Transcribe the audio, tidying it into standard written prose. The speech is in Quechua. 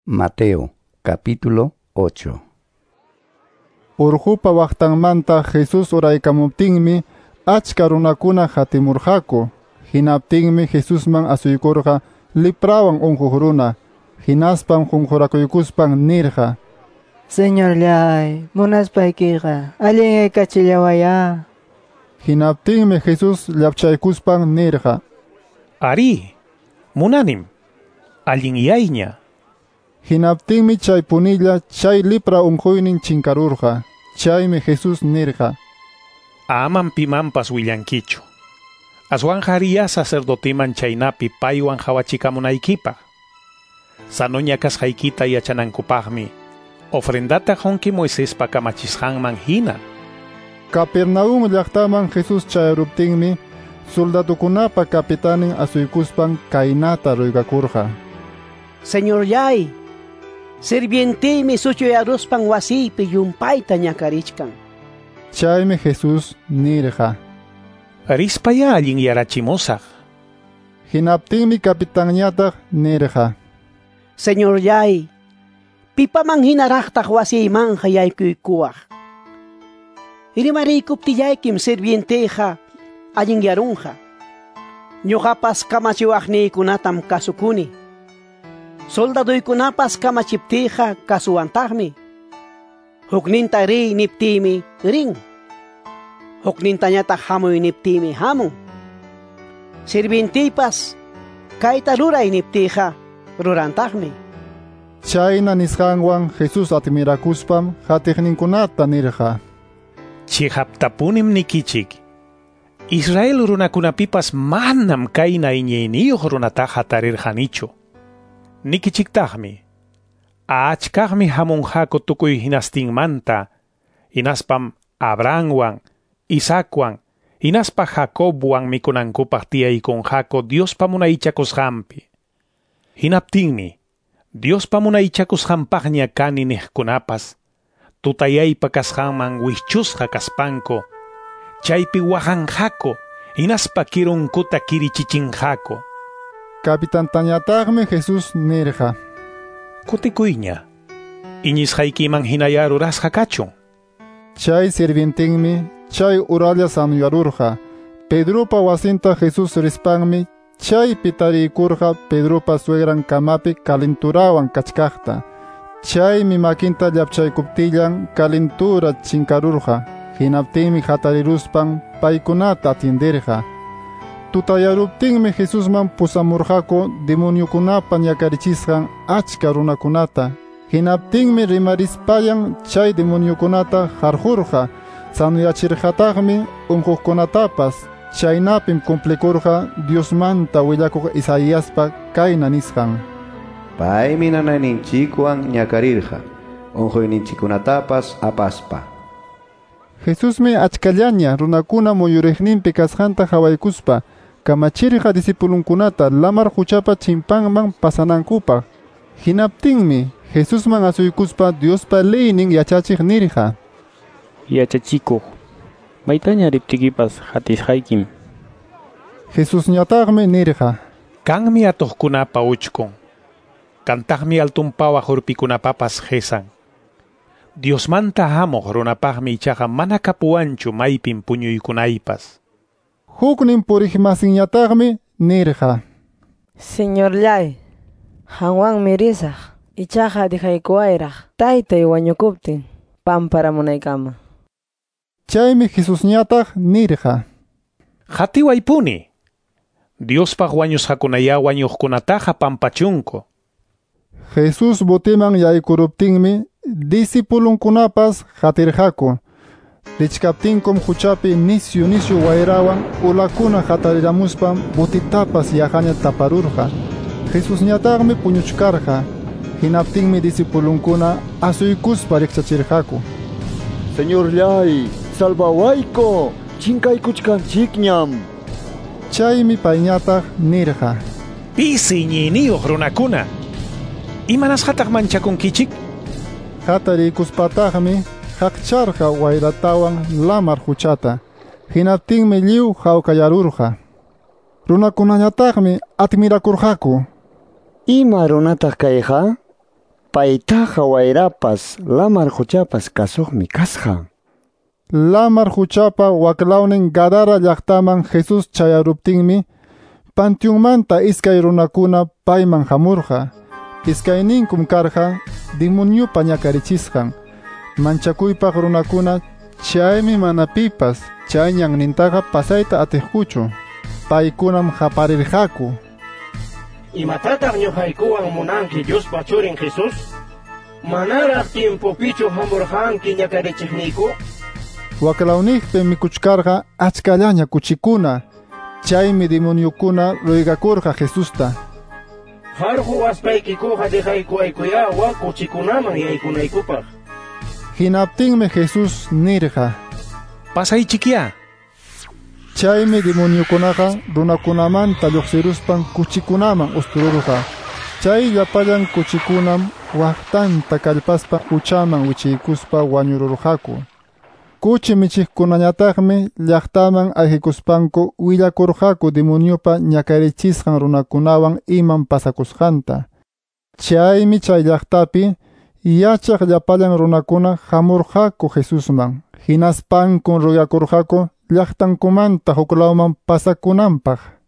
Mateo, capítulo 8. Urhupa waqtanmanta Jesus uraykamuptinmi achka runakuna hatimurqaku. Hinaptinmi Jesusman asuykurqa liprawan unquq runa. Hinaspam qunqurakuykuspan nirqa: Señor llay, munaspaykiqa allin kachillawaya. Hinaptinmi Jesus llapchaykuspan nirqa: Ari, munanim, allin yayña. Hinaptinmi chay punilla chay lipra unquynin chinkarurqa. Chaymi Jesus nirqa: Aman pimanpas willankichu. Aswan haria sacerdotiman chaynapi paywan hawachikamunaykipaq. Sanoña kasqaykita yachanankupaqmi ofrendata honki Moisespa kamachisqanman hina. Capernaum llaqtaman Jesus chayruptinmi soldadukunapa capitanin asuykuspan kaynata ruygakurqa: Señor llay, sirvientimi suchuyaruspan wasiypi yumpayta ñakarichkan. Chaymi Jesus nirqa: Arispaya allin yarachimusaq. Hinaptinmi capitanñataq nirqa: Señor llay, pipaman hinaraqtaq wasiymanja yaykuykuwaq. Irimarikuptiyaykim sirvienteja allin yarunja. Ñuqapas kamachiwaqniykunatam kasukuni. Soldaduykunapas kamachiptija kasuwantaqmi. Hukninta riy niptimi rin. Huknintañataq hamuy niptimi hamun. Sirvientipas kayta ruray niptija rurantaqmi. Chayna nisqanwan Jesus atmirakuspam hatiqninkunata nirqa: Chihaptapunim nikichik. Israel runakunapipas manam kayna iñayniyuq runata hatarirqanichu. Nikichiktaqmi. Achkaqmi hamunqaku tukuy hinastinmanta. Hinaspam Abrahamwan, Isaacwan, hinaspa Jacobwan mikunankupaq tiyaykunqaku Diospa munaychakusqanpi. Hinaptinmi Diospa munaychakusqanpaqña kani niqkunapas tutayaypa kasqanman wischusqa kaspanku. Chaypi wahanqaku hinaspa kirunkuta kirichichinqaku. Capitantañataqmi Jesus nirqa: Kutikuyña, iñisqaykiman hinayarurasqa kachun. Chay sirvientinmi chay uralla sanuyarurqa. Pedropa wasinta Jesus rispanmi chaypi tariykurqa Pedropa suegran kamapi kalinturawan kachkaqta. Chaymi makinta llapchaykuptillan kalintura chinkarurqa. Hinaptinmi hatariruspan paykunata atindirqa. Tutayaruptinmi Jesusman pusamurqaku demoniukunapa ñakarichisqan achka runakunata. Hinaptinmi rimarispayan chay demoniukunata harqurqa. Sanuyachirqataqmi unquqkunatapas. Chaynapim cumplikurqa Diosmanta willakuq Isaíaspa kayna nisqan: Paymi nanayninchikwan ñakarirqa, unquyninchikunatapas apaspa. Jesusmi achkallaña runakuna muyuriqninpi kasqanta hawaykuspa kamachirqa disipulunkunata lamar huchapa chimpanman pasanankupaq. Hinaptinmi Jesusman asuykuspa Diospa leynin yachachiq nirqa: Yachachikuq, maytaña riptikipas hatisqaykim. Jesusñataqmi nirqa: Kanmi atuqkunapa uchkun. Kantaqmi altunpawaq urpikunapapas qesan. Diosmanta hamuq runapaqmi ichaqa mana kapuwanchu maypin puñuykunaypas. Huknin puriqmasinñataqmi nirqa: Señor llay, hanwanmi risaq, ichaqa dijaykuwayraq taytay wañukuptin pamparamunaykama. Chaymi Jesusñataq nirqa: Hatiwaypuni. Diospaq wañusqakunaya wañuqkunataqa pampachunku. Jesus botiman yaykuruptinmi disipulunkunapas hatirqaku. Richkaptinkum huchapi nisyu wayrawan ulakuna hatariramuspam botitapas yahaña taparurqa. Jesusñataqmi puñuchkarqa. Hinaptinmi disipulunkuna asuykuspa riqchachirqaku: Señor llay, salvawayko, chinkaykuchkanchikñam. Chaymi payñataq nirqa: Pisi ñiyniyuq runakuna, ¿imanas hataq manchakunkichik? Hatarikuspataqmi haqcharqa wayratawan lamar huchata. Hinaptinmi lliw hawkallarurqa. Runakunañataqmi admirakurqaku: ¿Ima runataq kayqa? paytaqa wayrapas lamar huchapas kasuqmi kasqa. Lamar huchapa waklawnin Gadara llaqtaman Jesus chayaruptinmi, panteonmanta iskay runakuna payman hamurqa. Iskayninkum karqa demoniopa ñakarichisqan. Manchakuypaq runakuna chaymi mana pipas chay ñannintaqa pasayta atiqkuchu. Paykunam haparirqaku: ¿Imatataq ñuqaykuwan munanki Diospa churin Jesus? ¿Manaraq tiempopichu hamurqanki ñakarichiqniyku? Waklawniqpi mikuchkarqa achkallaña kuchikuna. Chaymi demoniokuna ruygakurqa Jesusta: Harqu waspaykikuqa dejaykuaykuyawa kuchikunaman yaykunaykupaq. Hinaptinmi Jesus nirqa: Pasaychikya. Chaymi demoniokunaqa runakunamanta lluqsiruspan kuchikunaman ustururqa. Chay llapallan kuchikunam waqtanta kallpaspa huchaman wichiykuspa wañururqaku. Kuchi michiqkunañataqmi llaqtaman ajikuspanku willakurqaku demoniopa ñakarichisqan runakunawan iman pasakusqanta. Chaymi chay llaqtapi yachaq llapallan runakuna hamurqaku Jesusman. Hinaspankun ruyakurqaku llaqtankumanta huklawman pasakunanpaq.